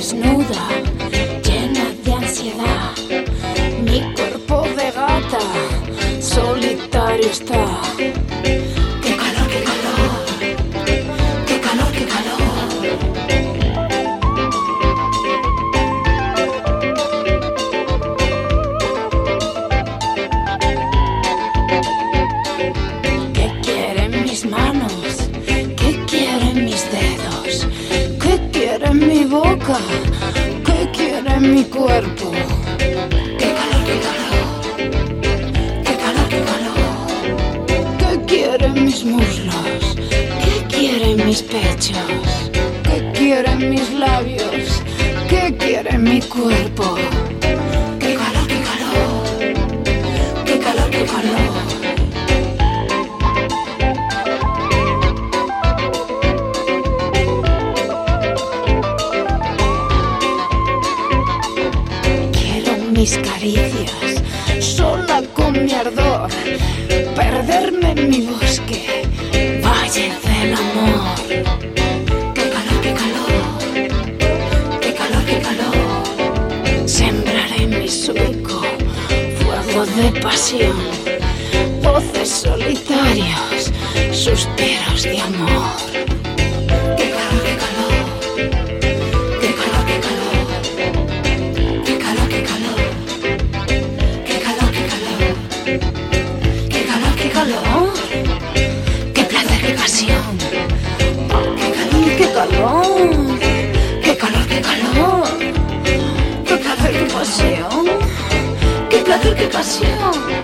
desnuda, llena de ansiedad. Mi cuerpo de gata, solitario está. ¡Qué calor, qué calor! ¡Qué calor, qué calor! ¿Qué quieren mis manos? ¿Qué quieren mis dedos? ¿Qué quiere mi boca? ¿Qué quiere mi cuerpo? ¡Qué calor, qué calor! ¡Qué calor, qué calor! ¿Qué quieren mis muslos? ¿Qué quieren mis pechos? ¿Qué quieren mis labios? ¿Qué quiere mi cuerpo? ¡Qué calor, qué calor! ¡Qué calor, qué calor! Mis caricias, sola con mi ardor, perderme en mi bosque, valle del amor. ¡Qué calor, qué calor! ¡Qué calor, qué calor! Sembraré en mi surco fuego de pasión, voces solitarios, suspiros de amor. ¡Qué calor, qué calor! ¡Qué calor, qué calor! ¡Qué calor, qué calor! ¡Qué placer, qué pasión! ¡Qué calor! ¡Qué calor, qué calor! ¡Qué placer, qué pasión! ¡Qué placer, qué pasión!